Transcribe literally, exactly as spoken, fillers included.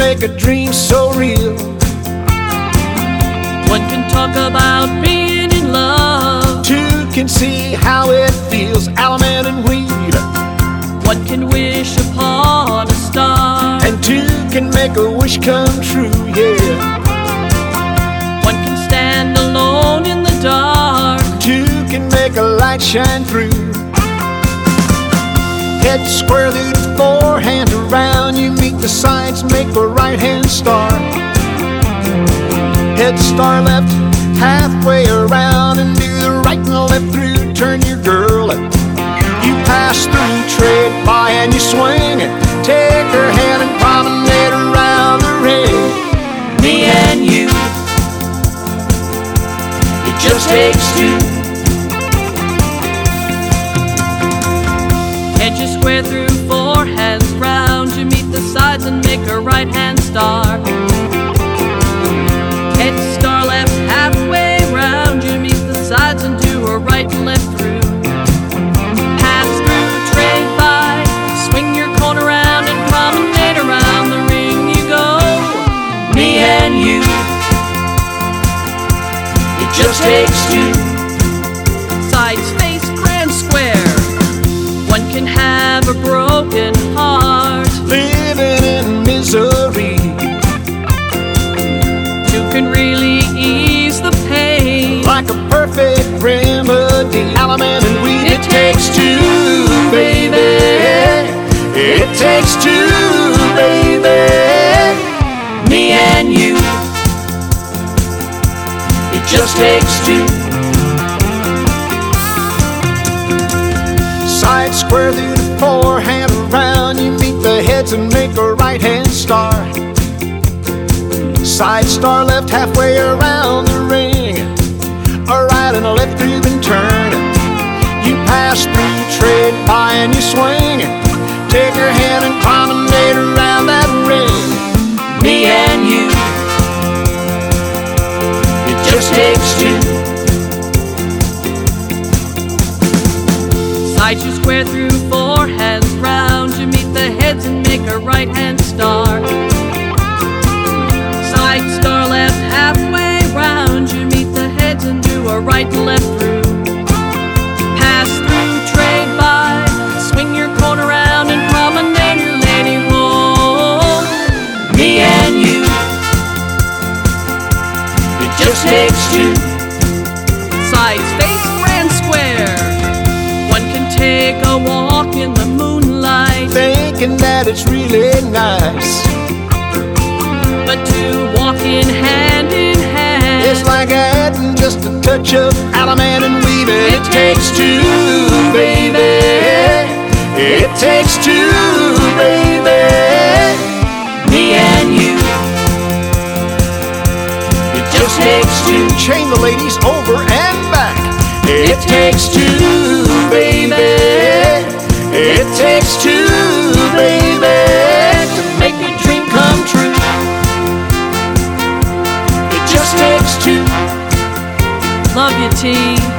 make a dream so real. One can talk about being in love. Two can see how it feels, alum and weed. One can wish upon a star, and two can make a wish come true, yeah. One can stand alone in the dark. Two can make a light shine through. Head square through the floor, hand around, you meet the sides, make a right-hand star. Head star left, halfway around, and do the right and the left through, turn your girl up. You pass through, trade by, and you swing it. Take her hand and promenade around the ring. Me and you, it just takes two. Head you square through, four hands round, you meet the sides and make a right-hand star. Head star left, halfway round, you meet the sides and do a right and left through. Pass through, trade by, swing your corner around and promenade around the ring you go. Me and you, it just takes two. Sides, face, grand square. One can have a broken heart, living in misery. Two can really ease the pain, like a perfect remedy, alum and weed. It takes two, baby. It takes two, baby. Me and you, it just takes two. Side square through the four, hand around, you meet the heads and make a right-hand star. Side star left, halfway around the ring. A right and a left through, then turn. You pass through, trade by, and you swing. Take her hand and promenade around that ring. Me and you, it just takes two. Side you square through, four hands round, you meet the heads and make a right-hand star. Side star left, halfway round, you meet the heads and do a right and left through. Pass through, trade by, swing your corner around and promenade your lady home. Me and you, it just takes two. Sides, face, grand square. One can take a walk in the moonlight, thinking that it's really nice. But two walking hand in hand, it's like adding just a touch of alum and weed. It, it takes two, baby. It takes two, baby. Me and you, it just takes two. Chain the ladies over and back. It, it takes two, baby. It takes two, baby, to make your dream come true. It just takes two. Love you, T.